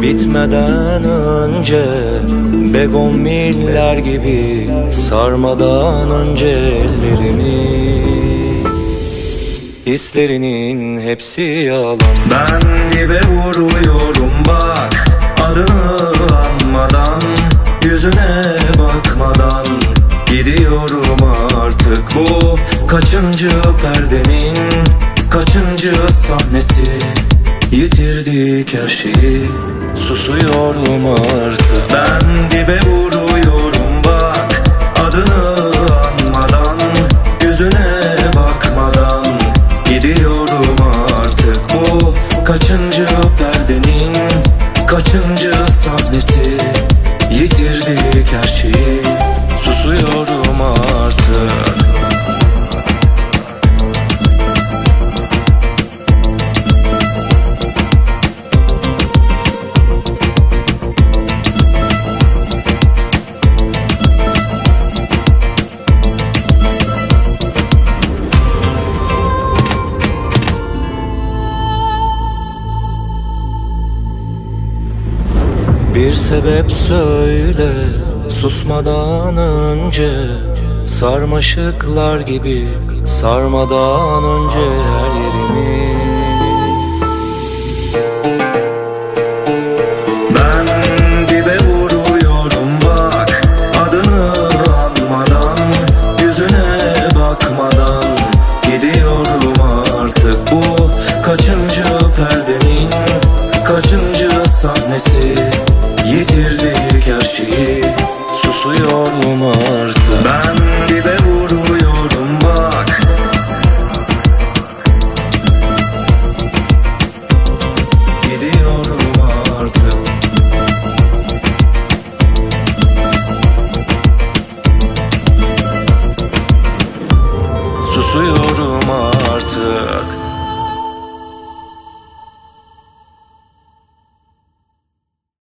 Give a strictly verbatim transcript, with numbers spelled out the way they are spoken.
Bitmeden önce begonviller gibi sarmadan önce ellerimi, hislerinin hepsi yalan. Ben dibe vuruyorum bak, adını anmadan, yüzüne bakmadan gidiyorum artık. Bu kaçıncı perdenin kaçıncı sahnesi? Yitirdik her şeyi, susuyorum artık. Ben dibe vuruyorum bak, adını anmadan, yüzüne bakmadan gidiyorum artık. Bu kaçıncı perdenin kaçıncı sahnesi? Yitirdik her şeyi, susuyorum artık. Bir sebep söyle susmadan önce, sarmaşıklar gibi sarmadan önce her yerimi. Ben dibe vuruyorum bak, adını anmadan, yüzüne bakmadan gidiyorum artık. Bu kaçıncı perdenin kaçıncı sahnesi? Yitirdik her şeyi, susuyorum artık. Ben dibe vuruyorum bak, gidiyorum artık. Susuyorum artık.